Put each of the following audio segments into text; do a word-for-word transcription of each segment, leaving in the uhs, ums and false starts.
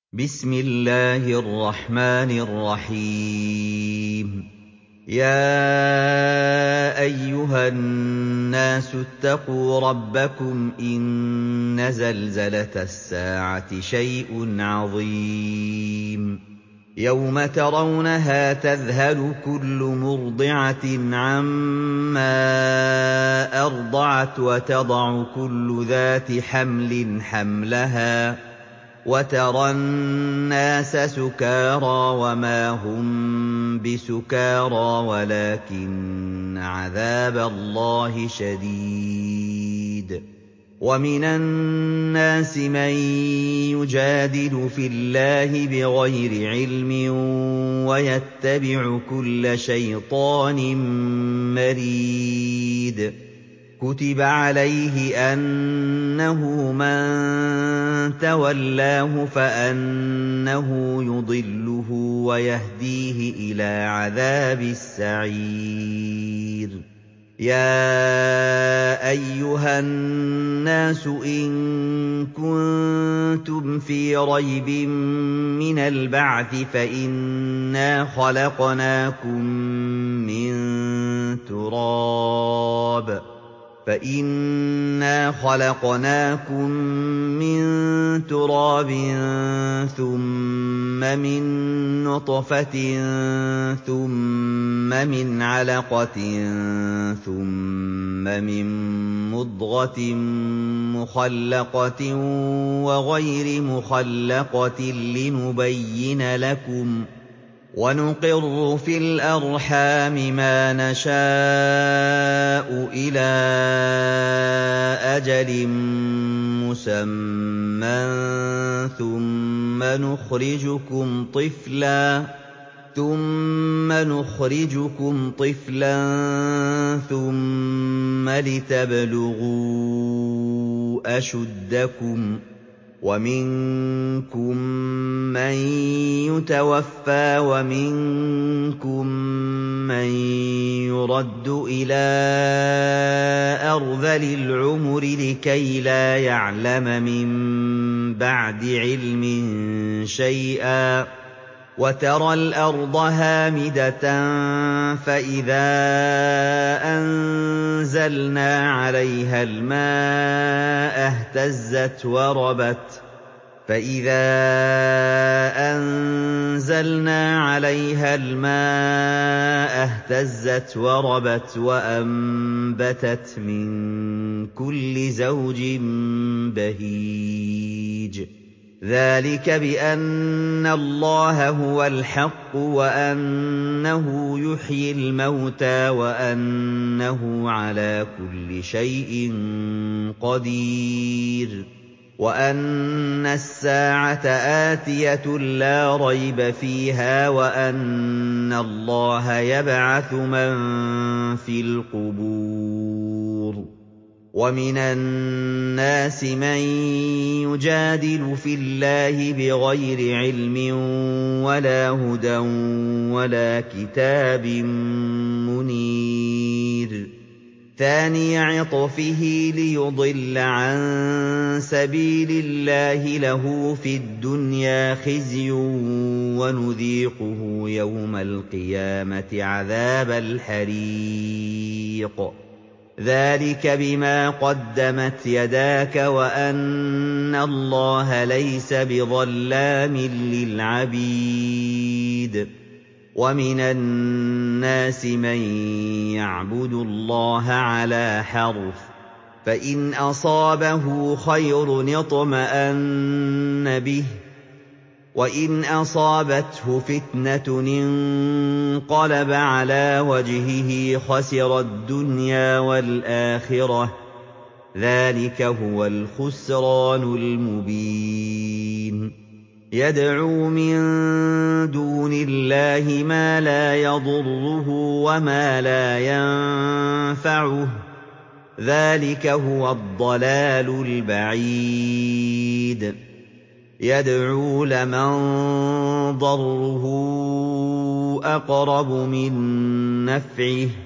بسم الله الرحمن الرحيم يا أيها الناس اتقوا ربكم إن زلزلة الساعة شيء عظيم يوم ترونها تذهل كل مرضعة عما أرضعت وتضع كل ذات حمل حملها وترى الناس سكارى وما هم بسكارى ولكن عذاب الله شديد ومن الناس من يجادل في الله بغير علم ويتبع كل شيطان مريد كتب عليه أنه من تولاه فأنه يضله ويهديه إلى عذاب السعير يا أيها الناس إن كنتم في ريب من البعث فإنا خلقناكم من تراب فَإِنَّا خَلَقْنَاكُم مِّن تُرَابٍ ثُمَّ مِن نُّطْفَةٍ ثُمَّ مِنْ عَلَقَةٍ ثُمَّ مِن مُّضْغَةٍ مُّخَلَّقَةٍ وَغَيْرِ مُخَلَّقَةٍ لِّنُبَيِّنَ لَكُمْ ۚ وَنُقِرُّ فِي الْأَرْحَامِ مَا نَشَاءُ إِلَىٰ أَجَلٍ مُّسَمًّى ثُمَّ نُخْرِجُكُمْ طِفْلًا ثُمَّ لِتَبْلُغُوا أَشُدَّكُمْ ۖ وَمِنكُم مَّن يُتَوَفَّىٰ وَمِنكُم مَّن يُرَدُّ إِلَىٰ أَرْذَلِ الْعُمُرِ لِكَيْلَا يَعْلَمَ مِن بَعْدِ عِلْمٍ شَيْئًا ۚ وَتَرَى الْأَرْضَ هَامِدَةً فَإِذَا أَنزَلْنَا عَلَيْهَا الْمَاءَ اهْتَزَّتْ وَرَبَتْ وَأَنبَتَتْ مِن كُلِّ زَوْجٍ بَهِيجٍ ذَٰلِكَ بِأَنَّ اللَّهَ هُوَ الْحَقُّ وَأَنَّهُ يُحْيِي الْمَوْتَىٰ وَأَنَّهُ عَلَىٰ كُلِّ شَيْءٍ قَدِيرٌ وَأَنَّ السَّاعَةَ آتِيَةٌ لَّا رَيْبَ فِيهَا وَأَنَّ اللَّهَ يَبْعَثُ مَن فِي الْقُبُورِ وَمِنَ النَّاسِ مَن يُجَادِلُ فِي اللَّهِ بِغَيْرِ عِلْمٍ وَلَا هُدًى وَلَا كِتَابٍ مُّنِيرٍ ثَانِيَ عِطْفِهِ لِيُضِلَّ عَن سَبِيلِ اللَّهِ لَهُ فِي الدُّنْيَا خِزْيٌ وَنُذِيقُهُ يَوْمَ الْقِيَامَةِ عَذَابَ الْحَرِيقِ ذَٰلِكَ بِمَا قَدَّمَتْ يَدَاكَ وَأَنَّ اللَّهَ لَيْسَ بِظَلَّامٍ لِّلْعَبِيدِ وَمِنَ النَّاسِ مَن يَعْبُدُ اللَّهَ عَلَىٰ حَرْفٍ ۖ فَإِنْ أَصَابَهُ خَيْرٌ اطْمَأَنَّ بِهِ وَإِنْ أَصَابَتْهُ فِتْنَةٌ انقَلَبَ عَلَىٰ وَجْهِهِ خَسِرَ الدُّنْيَا وَالْآخِرَةَ ۚ ذَٰلِكَ هُوَ الْخُسْرَانُ الْمُبِينُ يَدْعُو مِن دُونِ اللَّهِ مَا لَا يَضُرُّهُ وَمَا لَا يَنفَعُهُ ۚ ذَٰلِكَ هُوَ الضَّلَالُ الْبَعِيدُ يَدْعُو لَمَن ضَرُّهُ أَقْرَبُ مِن نَّفْعِهِ ۚ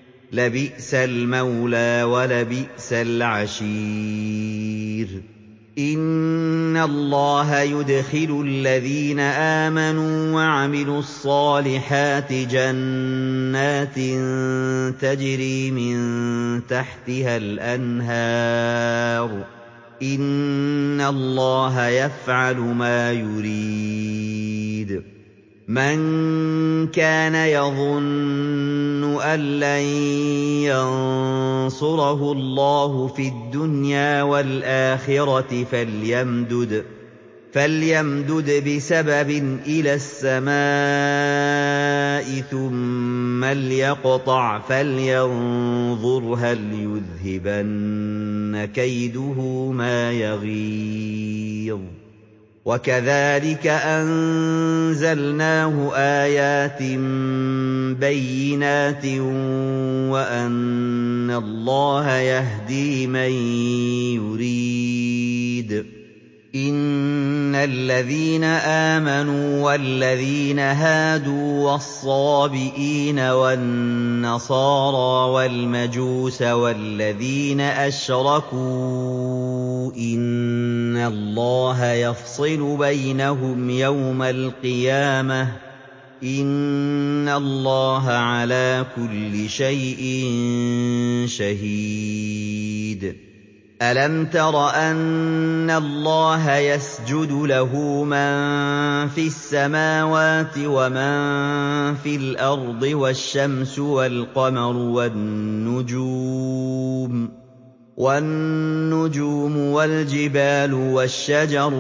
لَبِئْسَ الْمَوْلَىٰ وَلَبِئْسَ الْعَشِيرُ إِنَّ اللَّهَ يُدْخِلُ الَّذِينَ آمَنُوا وَعَمِلُوا الصَّالِحَاتِ جَنَّاتٍ تَجْرِي مِن تَحْتِهَا الْأَنْهَارُ ۚ إِنَّ اللَّهَ يَفْعَلُ مَا يُرِيدُ مَن كَانَ يَظُنُّ أَن لَّن يَنصُرَهُ اللَّهُ فِي الدُّنْيَا وَالْآخِرَةِ فَلْيَمْدُدْ فَلْيَمْدُدْ بِسَبَبٍ إِلَى السَّمَاءِ ثُمَّ لْيَقْطَعْ فَلْيَنظُرْ هَلْ يُذْهِبَنَّ كَيْدُهُ مَا يَغِيظُ وَكَذَٰلِكَ أَنزَلْنَاهُ آيَاتٍ بَيِّنَاتٍ وَأَنَّ اللَّهَ يَهْدِي مَن يُرِيدُ إِنَّ الَّذِينَ آمَنُوا وَالَّذِينَ هَادُوا وَالصَّابِئِينَ وَالنَّصَارَىٰ وَالْمَجُوسَ وَالَّذِينَ أَشْرَكُوا إِنَّ اللَّهَ يَفْصِلُ بَيْنَهُمْ يَوْمَ الْقِيَامَةِ ۚ إِنَّ اللَّهَ عَلَىٰ كُلِّ شَيْءٍ شَهِيدٌ أَلَمْ تَرَ أَنَّ اللَّهَ يَسْجُدُ لَهُ مَن فِي السَّمَاوَاتِ وَمَن فِي الْأَرْضِ وَالشَّمْسُ وَالْقَمَرُ وَالنُّجُومُ وَالنُّجُومُ وَالْجِبَالُ وَالشَّجَرُ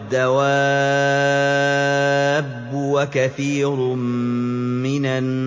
وَالدَّوَابُّ وَكَثِيرٌ مِّنَ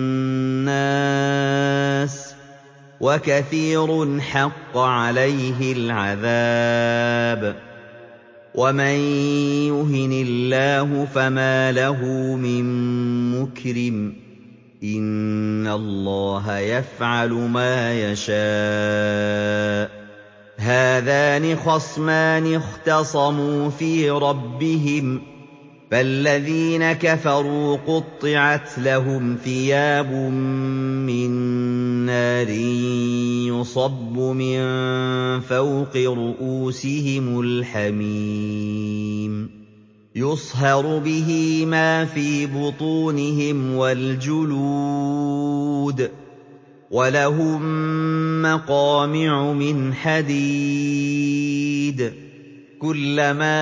النَّاسِ ۖ وَكَثِيرٌ حَقَّ عَلَيْهِ الْعَذَابُ ۗ وَمَن يُهِنِ اللَّهُ فَمَا لَهُ مِن مُّكْرِمٍ ۚ إِنَّ اللَّهَ يَفْعَلُ مَا يَشَاءُ هَٰذَانِ خَصْمَانِ اخْتَصَمُوا فِي رَبِّهِمْ ۖ فَالَّذِينَ كَفَرُوا قُطِّعَتْ لَهُمْ ثِيَابٌ مِّن نَّارٍ يُصَبُّ مِن فَوْقِ رُءُوسِهِمُ الْحَمِيمُ يُصْهَرُ بِهِ مَا فِي بُطُونِهِمْ وَالْجُلُودُ ۖ وَلَهُم مَّقَامِعُ مِنْ حَدِيدٍ كُلَّمَا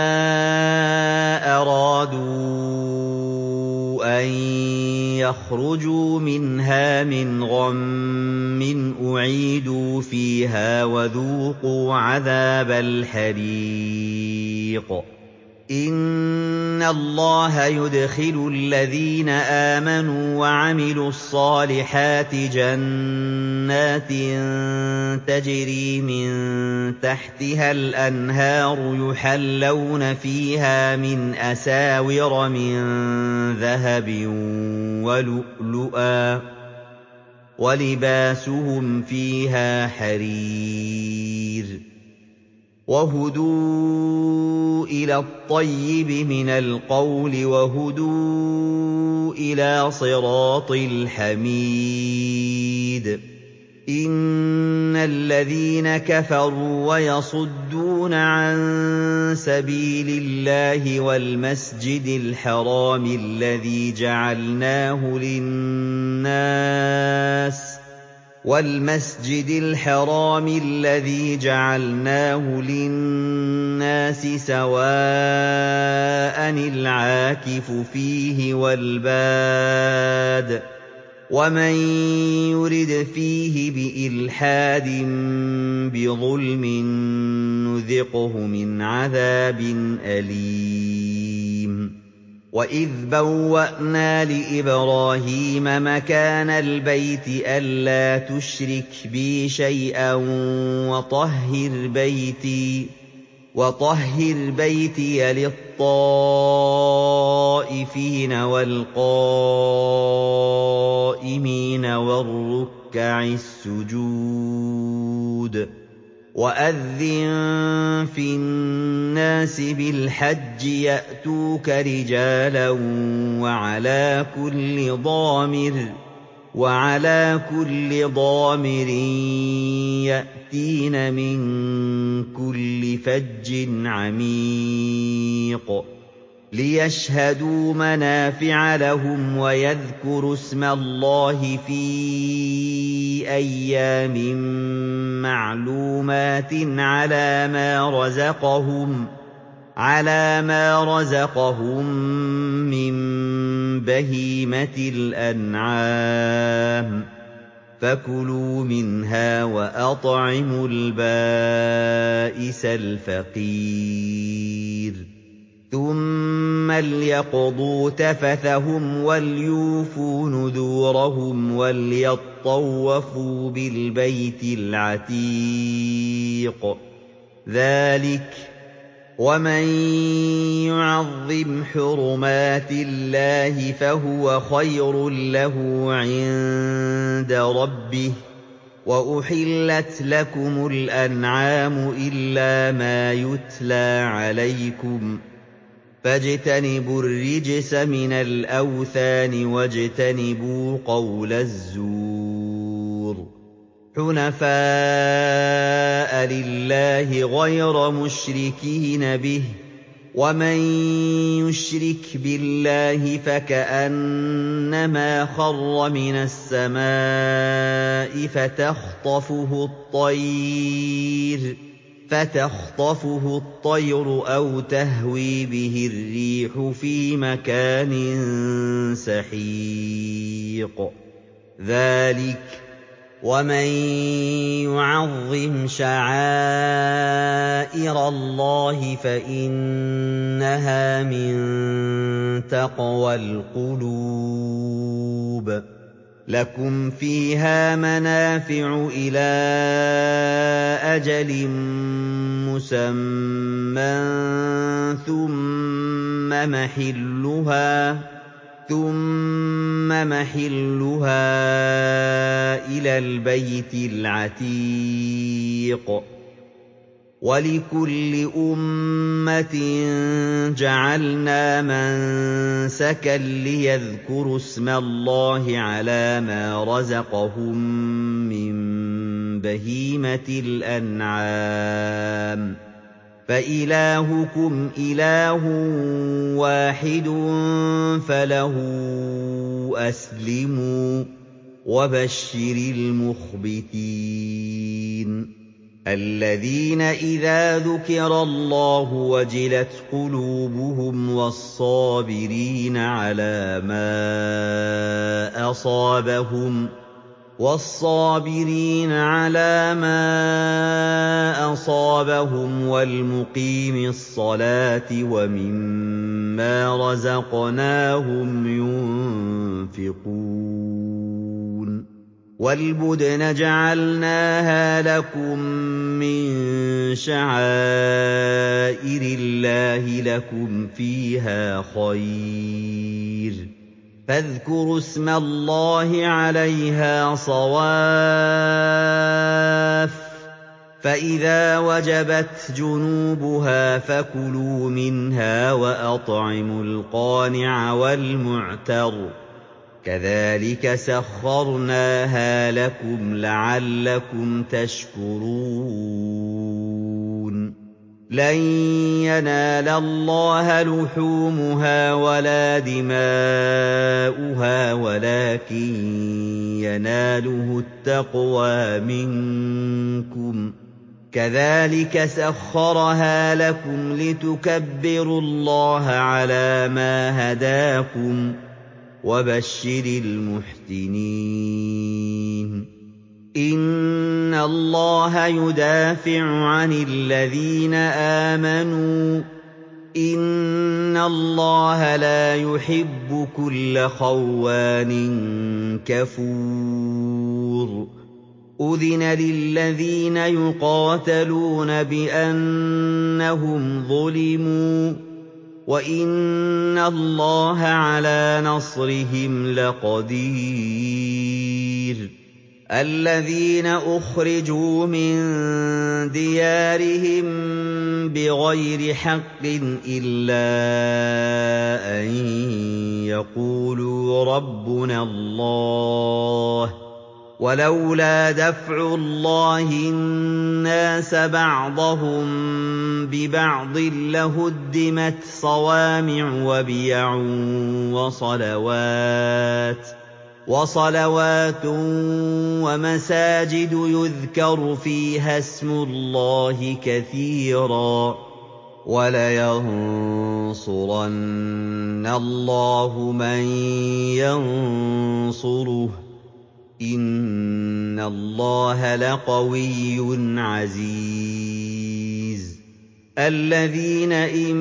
أَرَادُوا أَن يَخْرُجُوا مِنْهَا مِنْ غَمٍّ أُعِيدُوا فِيهَا وَذُوقُوا عَذَابَ الْحَرِيقِ إِنَّ اللَّهَ يُدْخِلُ الَّذِينَ آمَنُوا وَعَمِلُوا الصَّالِحَاتِ جَنَّاتٍ تَجْرِي مِن تَحْتِهَا الْأَنْهَارُ يُحَلَّوْنَ فِيهَا مِنْ أَسَاوِرَ مِن ذَهَبٍ وَلُؤْلُؤًا ۖ وَلِبَاسُهُمْ فِيهَا حَرِيرٌ وَهُدُوا إِلَى الطَّيِّبِ مِنَ الْقَوْلِ وَهُدُوا إِلَىٰ صِرَاطِ الْحَمِيدِ إِنَّ الَّذِينَ كَفَرُوا وَيَصُدُّونَ عَن سَبِيلِ اللَّهِ وَالْمَسْجِدِ الْحَرَامِ الَّذِي جَعَلْنَاهُ لِلنَّاسِ وَالْمَسْجِدِ الْحَرَامِ الَّذِي جَعَلْنَاهُ لِلنَّاسِ سَوَاءً الْعَاكِفُ فِيهِ وَالْبَادِ ۚ وَمَن يُرِدْ فِيهِ بِإِلْحَادٍ بِظُلْمٍ نُّذِقْهُ مِنْ عَذَابٍ أَلِيمٍ وَإِذْ بَوَّأْنَا لِإِبْرَاهِيمَ مَكَانَ الْبَيْتِ أَلَّا تُشْرِكْ بِي شَيْئًا وَطَهِّرْ بَيْتِيَ لِلطَّائِفِينَ وَالْقَائِمِينَ وَالرُّكَّعِ السُّجُودِ وَأَذِّن فِي النَّاسِ بِالْحَجِّ يَأْتُوكَ رِجَالًا وَعَلَىٰ كُلِّ ضَامِرٍ وعلى كل ضامر يأتين من كل فج عميق ليشهدوا منافع لهم ويذكروا اسم الله في أيام معلومات على ما رزقهم على ما رزقهم من بهيمة الأنعام فكلوا منها وأطعموا البائس الفقير ثم ليقضوا تفثهم وليوفوا نذورهم وليطوفوا بالبيت العتيق ذلك ومن يعظم حرمات الله فهو خير له عند ربه وأحلت لكم الأنعام إلا ما يتلى عليكم فاجتنبوا الرجس من الأوثان واجتنبوا قول الزور حنفاء لله غير مشركين به ومن يشرك بالله فكأنما خر من السماء فتخطفه الطير فتخطفه الطير أو تهوي به الريح في مكان سحيق ذلك ومن يعظم شعائر الله فإنها من تقوى القلوب لكم فيها منافع إلى أجل مسمى ثم محلها ثم محلها إلى البيت العتيق ولكل أمة جعلنا منسكا ليذكروا اسم الله على ما رزقهم من بهيمة الأنعام فإلهكم إله واحد فله أسلموا وبشر المخبتين الذين إذا ذكر الله وجلت قلوبهم والصابرين على ما أصابهم والصابرين على ما أصابهم والمقيم الصلاة ومما رزقناهم ينفقون والبدن جعلناها لكم من شعائر الله لكم فيها خير فاذكروا اسم الله عليها صواف فإذا وجبت جنوبها فكلوا منها وأطعموا القانع والمعتر كذلك سخرناها لكم لعلكم تشكرون لن ينال الله لحومها ولا دماؤها ولكن يناله التقوى منكم كذلك سخرها لكم لتكبروا الله على ما هداكم وبشر المحسنين إن الله يدافع عن الذين آمنوا إن الله لا يحب كل خوان كفور أذن للذين يقاتلون بأنهم ظلموا وإن الله على نصرهم لقدير الذين أخرجوا من ديارهم بغير حق إلا أن يقولوا قَالُوا رَبُّنَا اللَّهُ وَلَوْلَا دَفْعُ اللَّهِ النَّاسَ بَعْضَهُم بِبَعْضٍ لَّهُدِّمَتْ صَوَامِعُ وَبِيَعٌ وَصَلَوَاتٌ وَصَلَوَاتٌ وَمَسَاجِدُ يُذْكَرُ فِيهَا اسْمُ اللَّهِ كَثِيرًا ۗ وَلَيَنصُرَنَّ اللَّهُ مَن يَنصُرُهُ ۗ إِنَّ اللَّهَ لَقَوِيٌّ عَزِيزٌ الَّذِينَ إِن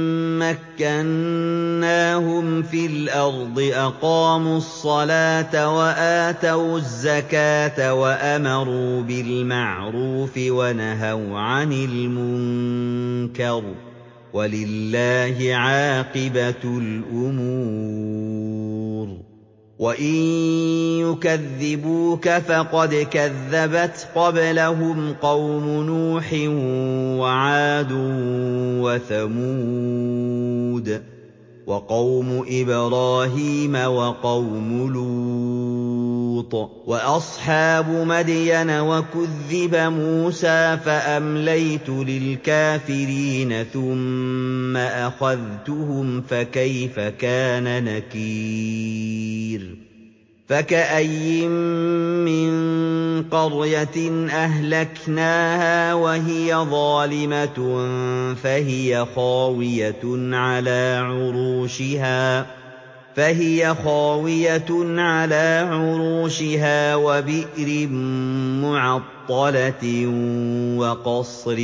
مَّكَّنَّاهُمْ فِي الْأَرْضِ أَقَامُوا الصَّلَاةَ وَآتَوُا الزَّكَاةَ وَأَمَرُوا بِالْمَعْرُوفِ وَنَهَوْا عَنِ الْمُنكَرِ ۗ وَلِلَّهِ عَاقِبَةُ الْأُمُورِ وَإِن يُكَذِّبُوكَ فَقَدْ كَذَّبَتْ قَبْلَهُمْ قَوْمُ نُوحٍ وَعَادٌ وَثَمُودُ وَقَوْمُ إِبْرَاهِيمَ وَقَوْمُ لُوطٍ وَأَصْحَابُ مَدْيَنَ ۖ وَكُذِّبَ مُوسَىٰ فَأَمْلَيْتُ لِلْكَافِرِينَ ثُمَّ أَخَذْتُهُمْ ۖ فَكَيْفَ كَانَ نَكِيرِ فَكَأَيِّن مِّن قَرْيَةٍ أَهْلَكْنَاهَا وَهِيَ ظَالِمَةٌ فَهِيَ خَاوِيَةٌ عَلَىٰ عُرُوشِهَا وَبِئْرٍ مُّعَطَّلَةٍ وَقَصْرٍ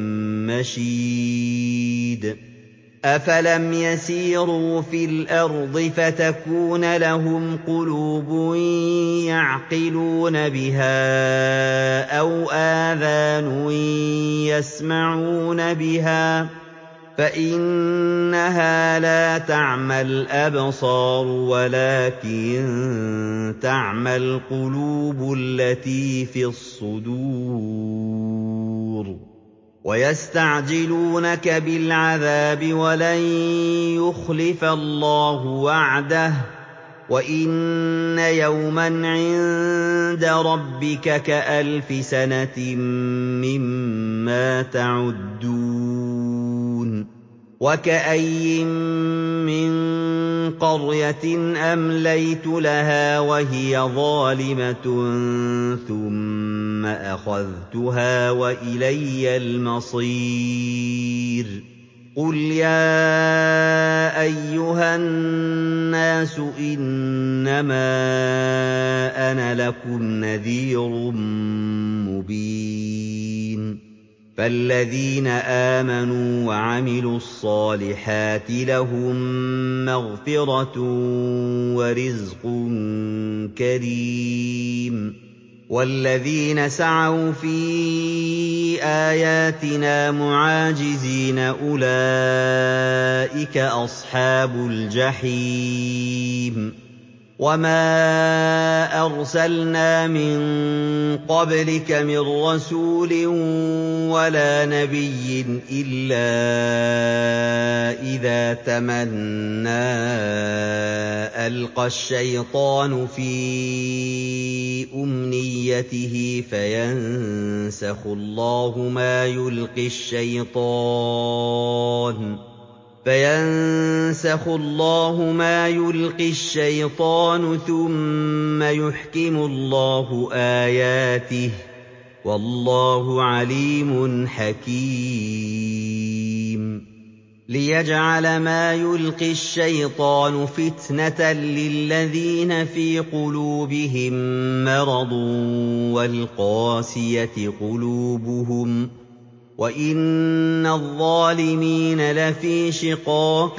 مَّشِيدٍ أَفَلَمْ يَسِيرُوا فِي الْأَرْضِ فَتَكُونَ لَهُمْ قُلُوبٌ يَعْقِلُونَ بِهَا أَوْ آذَانٌ يَسْمَعُونَ بِهَا ۖ فَإِنَّهَا لَا تَعْمَى الْأَبْصَارُ وَلَٰكِن تَعْمَى الْقُلُوبُ الَّتِي فِي الصُّدُورِ وَيَسْتَعْجِلُونَكَ بِالْعَذَابِ وَلَن يُخْلِفَ اللَّهُ وَعْدَهُ ۚ وَإِنَّ يَوْمًا عِندَ رَبِّكَ كَأَلْفِ سَنَةٍ مِّمَّا تَعُدُّونَ وَكَأَيِّن مِّن قَرْيَةٍ أَمْلَيْتُ لَهَا وَهِيَ ظَالِمَةٌ ثُمَّ أَخَذْتُهَا وَإِلَيَّ الْمَصِيرُ قُلْ يَا أَيُّهَا النَّاسُ إِنَّمَا أَنَا لَكُمْ نَذِيرٌ مُّبِينٌ فَالَّذِينَ آمَنُوا وَعَمِلُوا الصَّالِحَاتِ لَهُم مَّغْفِرَةٌ وَرِزْقٌ كَرِيمٌ وَالَّذِينَ سَعَوْا فِي آيَاتِنَا مُعَاجِزِينَ أُولَٰئِكَ أَصْحَابُ الْجَحِيمِ وَمَا أَرْسَلْنَا مِن قَبْلِكَ مِن رَّسُولٍ وَلَا نَبِيٍّ إِلَّا إِذَا تَمَنَّىٰ أَلْقَى الشَّيْطَانُ فِي أُمْنِيَّتِهِ فَيَنسَخُ اللَّهُ مَا يُلْقِي الشَّيْطَانُ فَيَنسَخُ اللَّهُ مَا يُلْقِي الشَّيْطَانُ ثُمَّ يُحْكِمُ اللَّهُ آيَاتِهِ ۗ وَاللَّهُ عَلِيمٌ حَكِيمٌ لِيَجْعَلَ مَا يُلْقِي الشَّيْطَانُ فِتْنَةً لِّلَّذِينَ فِي قُلُوبِهِم مَّرَضٌ وَالْقَاسِيَةِ قُلُوبُهُمْ ۗ وَإِنَّ الظَّالِمِينَ لَفِي شِقَاقٍ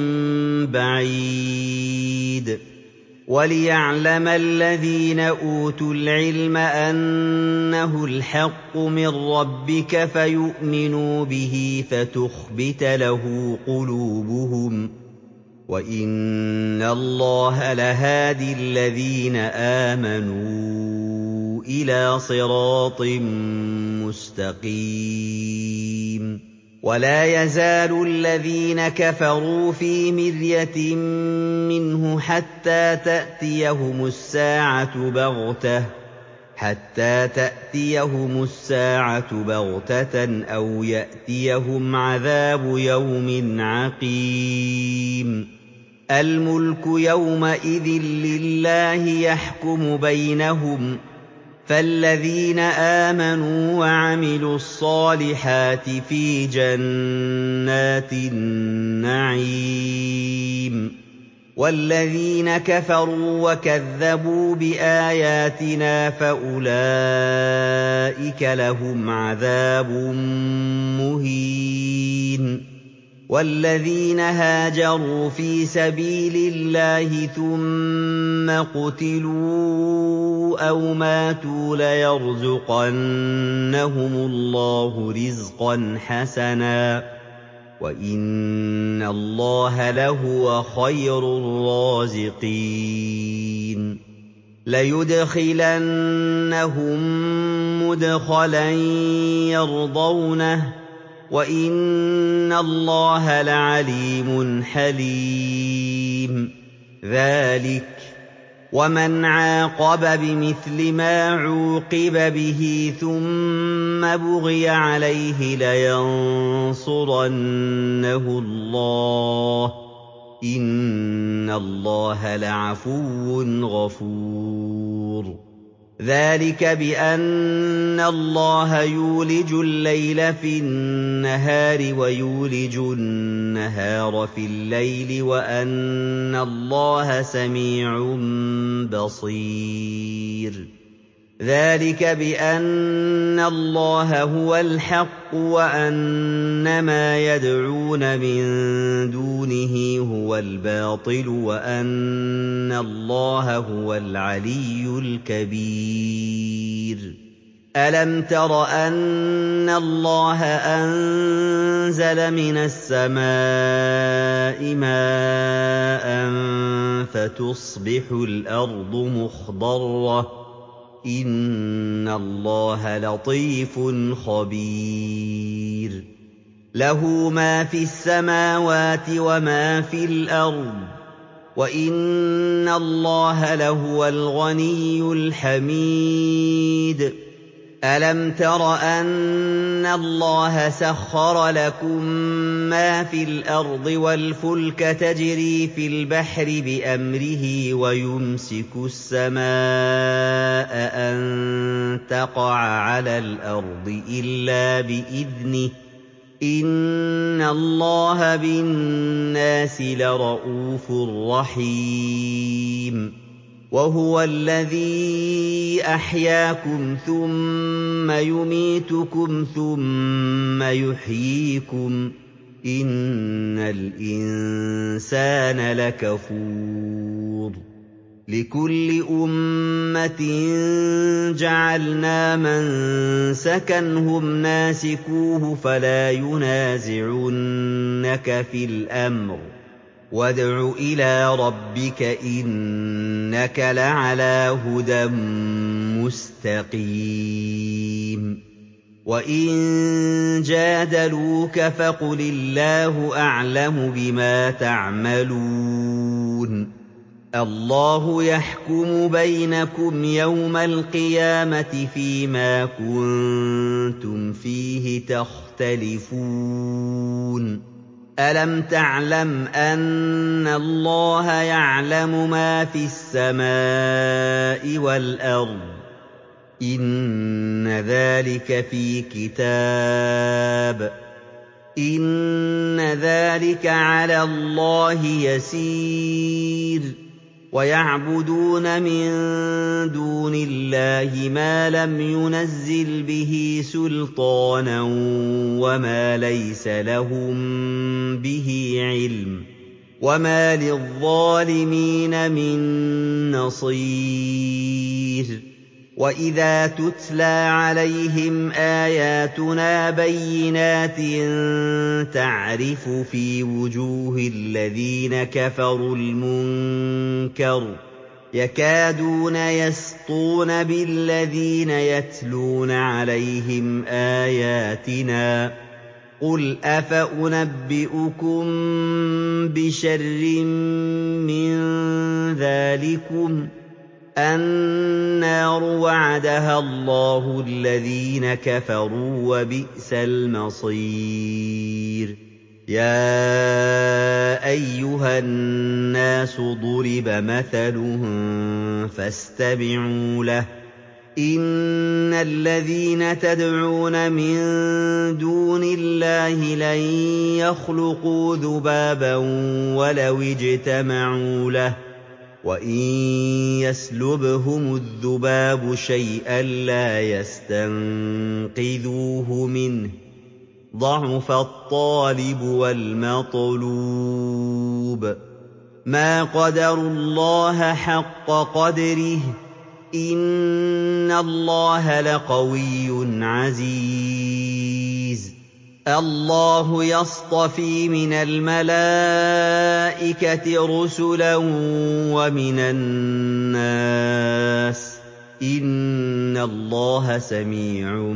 بَعِيدٍ وَلِيَعْلَمَ الَّذِينَ أُوتُوا الْعِلْمَ أَنَّهُ الْحَقُّ مِن رَّبِّكَ فَيُؤْمِنُوا بِهِ فَتُخْبِتَ لَهُ قُلُوبُهُمْ ۗ وَإِنَّ اللَّهَ لَهَادِي الَّذِينَ آمَنُوا إِلَىٰ صِرَاطٍ مُّسْتَقِيمٍ وَلَا يَزَالُ الَّذِينَ كَفَرُوا فِي مِرْيَةٍ مِّنْهُ حَتَّىٰ تَأْتِيَهُمُ السَّاعَةُ بَغْتَةً حَتَّىٰ تَأْتِيَهُمُ السَّاعَةُ بَغْتَةً أَوْ يَأْتِيَهُمْ عَذَابُ يَوْمٍ عَقِيمٍ الْمُلْكُ يَوْمَئِذٍ لِّلَّهِ يَحْكُمُ بَيْنَهُمْ ۚ فَالَّذِينَ آمَنُوا وَعَمِلُوا الصَّالِحَاتِ فِي جَنَّاتِ النَّعِيمِ وَالَّذِينَ كَفَرُوا وَكَذَّبُوا بِآيَاتِنَا فَأُولَٰئِكَ لَهُمْ عَذَابٌ مُّهِينٌ وَالَّذِينَ هَاجَرُوا فِي سَبِيلِ اللَّهِ ثُمَّ قُتِلُوا أَوْ مَاتُوا لَيَرْزُقَنَّهُمُ اللَّهُ رِزْقًا حَسَنًا ۚ وَإِنَّ اللَّهَ لَهُوَ خَيْرُ الرَّازِقِينَ لَيُدْخِلَنَّهُم مُّدْخَلًا يَرْضَوْنَهُ ۗ وَإِنَّ اللَّهَ لَعَلِيمٌ حَلِيمٌ ذَٰلِكَ وَمَنْ عَاقَبَ بِمِثْلِ مَا عُوقِبَ بِهِ ثُمَّ بُغِيَ عَلَيْهِ لَيَنصُرَنَّهُ اللَّهُ ۗ إِنَّ اللَّهَ لَعَفُوٌّ غَفُورٌ ذَٰلِكَ بِأَنَّ اللَّهَ يُولِجُ اللَّيْلَ فِي النَّهَارِ وَيُولِجُ النَّهَارَ فِي اللَّيْلِ وَأَنَّ اللَّهَ سَمِيعٌ بَصِيرٌ ذَٰلِكَ بِأَنَّ اللَّهَ هُوَ الْحَقُّ وَأَنَّ مَا يَدْعُونَ مِن دُونِهِ هُوَ الْبَاطِلُ وَأَنَّ اللَّهَ هُوَ الْعَلِيُّ الْكَبِيرُ أَلَمْ تَرَ أَنَّ اللَّهَ أَنزَلَ مِنَ السَّمَاءِ مَاءً فَتُصْبِحُ الْأَرْضُ مُخْضَرَّةً ۗ إِنَّ اللَّهَ لَطِيفٌ خَبِيرٌ لَّهُ مَا فِي السَّمَاوَاتِ وَمَا فِي الْأَرْضِ ۗ وَإِنَّ اللَّهَ لَهُوَ الْغَنِيُّ الْحَمِيدُ أَلَمْ تَرَ أَنَّ اللَّهَ سَخَّرَ لَكُم مَّا فِي الْأَرْضِ وَالْفُلْكَ تَجْرِي فِي الْبَحْرِ بِأَمْرِهِ وَيُمْسِكُ السَّمَاءَ أَن تَقَعَ عَلَى الْأَرْضِ إِلَّا بِإِذْنِهِ ۗ إِنَّ اللَّهَ بِالنَّاسِ لَرَءُوفٌ رَّحِيمٌ وَهُوَ الَّذِي أَحْيَاكُمْ ثُمَّ يُمِيتُكُمْ ثُمَّ يُحْيِيكُمْ ۗ إِنَّ الْإِنسَانَ لَكَفُورٌ لِكُلِّ أُمَّةٍ جَعَلْنَا مَنسَكًا هُمْ نَاسِكُوهُ فَلَا يُنَازِعُنَّكَ فِي الْأَمْرِ ۚ وَادْعُ إِلَىٰ رَبِّكَ إِنَّكَ لَعَلَىٰ هُدًى مُّسْتَقِيمٍ وَإِن جَادَلُوكَ فَقُلِ اللَّهُ أَعْلَمُ بِمَا تَعْمَلُونَ اللَّهُ يَحْكُمُ بَيْنَكُمْ يَوْمَ الْقِيَامَةِ فِيمَا كُنتُمْ فِيهِ تَخْتَلِفُونَ أَلَمْ تَعْلَمْ أَنَّ اللَّهَ يَعْلَمُ مَا فِي السَّمَاءِ وَالْأَرْضِ ۗ إِنَّ ذَٰلِكَ فِي كِتَابٍ ۚ إِنَّ ذَٰلِكَ عَلَى اللَّهِ يَسِيرٌ وَيَعْبُدُونَ مِن دُونِ اللَّهِ مَا لَمْ يُنَزِّلْ بِهِ سُلْطَانًا وَمَا لَيْسَ لَهُم بِهِ عِلْمٌ ۗ وَمَا لِلظَّالِمِينَ مِن نَّصِيرٍ وَإِذَا تُتْلَىٰ عَلَيْهِمْ آيَاتُنَا بَيِّنَاتٍ تَعْرِفُ فِي وُجُوهِ الَّذِينَ كَفَرُوا الْمُنكَرَ يَكَادُونَ يَسْطُونَ بِالَّذِينَ يَتْلُونَ عَلَيْهِمْ آيَاتِنَا ۗ قُلْ أَفَأُنَبِّئُكُم بِشَرٍّ مِّن ذَٰلِكُمْ ۗ النَّارُ وَعَدَهَا اللَّهُ الَّذِينَ كَفَرُوا ۖ وَبِئْسَ الْمَصِيرُ يَا أَيُّهَا النَّاسُ ضُرِبَ مَثَلٌ فَاسْتَمِعُوا لَهُ ۚ إِنَّ الَّذِينَ تَدْعُونَ مِن دُونِ اللَّهِ لَن يَخْلُقُوا ذُبَابًا وَلَوِ اجْتَمَعُوا لَهُ ۖ وَإِن يَسْلُبْهُمُ الذُّبَابُ شَيْئًا لَّا يَسْتَنقِذُوهُ مِنْهُ ۚ ضَعُفَ الطَّالِبُ وَالْمَطْلُوبُ مَا قَدَرُوا اللَّهَ حَقَّ قَدْرِهِ ۗ إِنَّ اللَّهَ لَقَوِيٌّ عَزِيزٌ اللَّهُ يَصْطَفِي مِنَ الْمَلَائِكَةِ رُسُلًا وَمِنَ النَّاسِ ۚ إِنَّ اللَّهَ سَمِيعٌ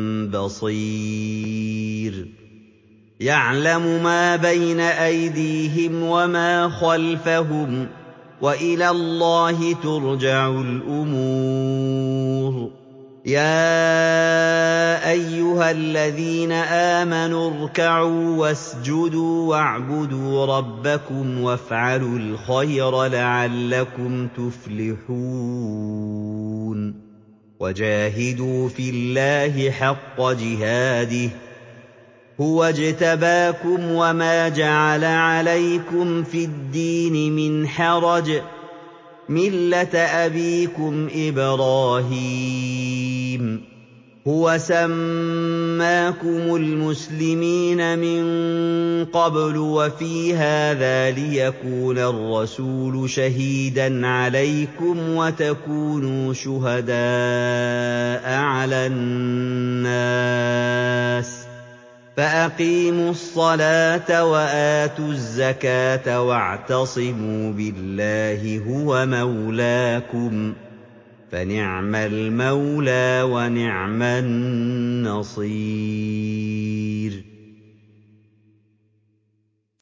بَصِيرٌ يَعْلَمُ مَا بَيْنَ أَيْدِيهِمْ وَمَا خَلْفَهُمْ ۗ وَإِلَى اللَّهِ تُرْجَعُ الْأُمُورُ يَا أَيُّهَا الَّذِينَ آمَنُوا ارْكَعُوا وَاسْجُدُوا وَاعْبُدُوا رَبَّكُمْ وَافْعَلُوا الْخَيْرَ لَعَلَّكُمْ تُفْلِحُونَ وَجَاهِدُوا فِي اللَّهِ حَقَّ جِهَادِهِ ۚ هُوَ اجْتَبَاكُمْ وَمَا جَعَلَ عَلَيْكُمْ فِي الدِّينِ مِنْ حَرَجٍ ۚ مِّلَّةَ أَبِيكُمْ إِبْرَاهِيمَ ۚ هُوَ سَمَّاكُمُ الْمُسْلِمِينَ مِن قَبْلُ وَفِي هَٰذَا لِيَكُونَ الرَّسُولُ شَهِيدًا عَلَيْكُمْ وَتَكُونُوا شُهَدَاءَ عَلَى النَّاسِ ۚ فَأَقِيمُوا الصَّلَاةَ وَآتُوا الزَّكَاةَ وَاعْتَصِمُوا بِاللَّهِ هُوَ مَوْلَاكُمْ ۖ فَنِعْمَ الْمَوْلَىٰ وَنِعْمَ النَّصِيرُ